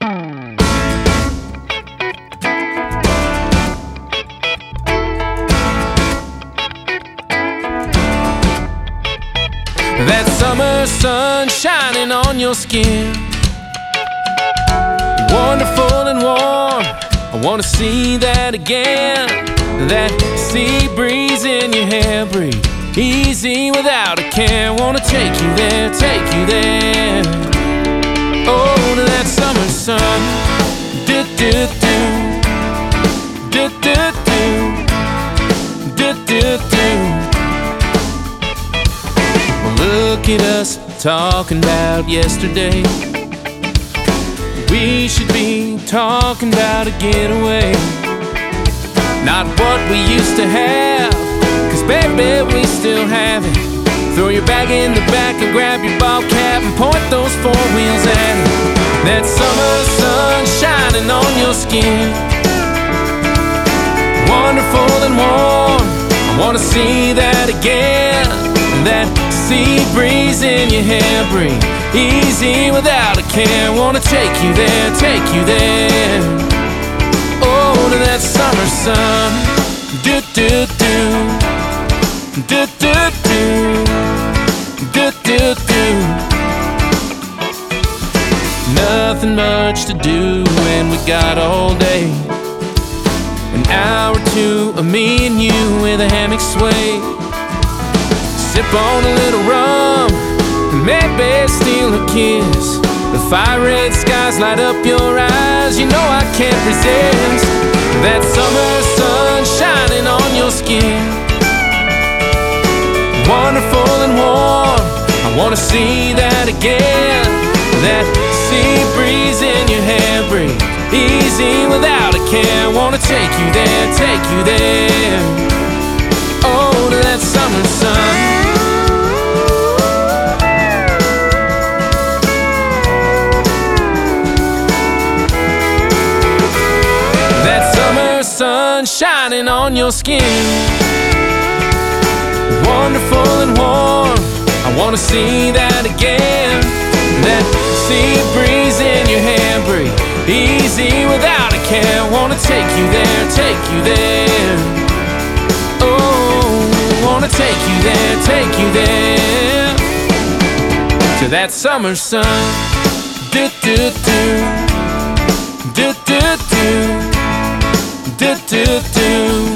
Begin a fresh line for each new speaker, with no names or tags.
That summer sun shining on your skin, wonderful and warm. I wanna see that again. That sea breeze in your hair, breathe easy without a care. Wanna take you there, take you there. Oh, to that summer sun. Do do do, do do do, do do do. Look at us talking about yesterday. We should be talking about a getaway, not what we used to have, 'cause baby, we still have it. Throw your bag in the back and grab your ball cap and point those four wheels at it. That summer sun shining on your skin, wonderful and warm. I wanna see that again. That sea breeze in your hair, breathe easy without a care. Wanna take you there, take you there. Oh, to that summer sun. Do do do, do do do, do do do. Nothing much to do and we got all day. An hour or two of me and you with a hammock sway. Sip on a little rum, and maybe steal a kiss. The fire red skies light up your eyes, you know I can't resist. That summer sun shining on your skin, wonderful and warm. I wanna see that again. That sea breeze in your hair, breathe easy without a care. Wanna take you there, take you there. Oh, to that summer sun. Sun shining on your skin, wonderful and warm. I wanna see that again. That sea breeze in your hair, breathe easy without a care. Wanna take you there, take you there. Oh, wanna take you there, take you there. To that summer sun. Do do do, do do do, do do do.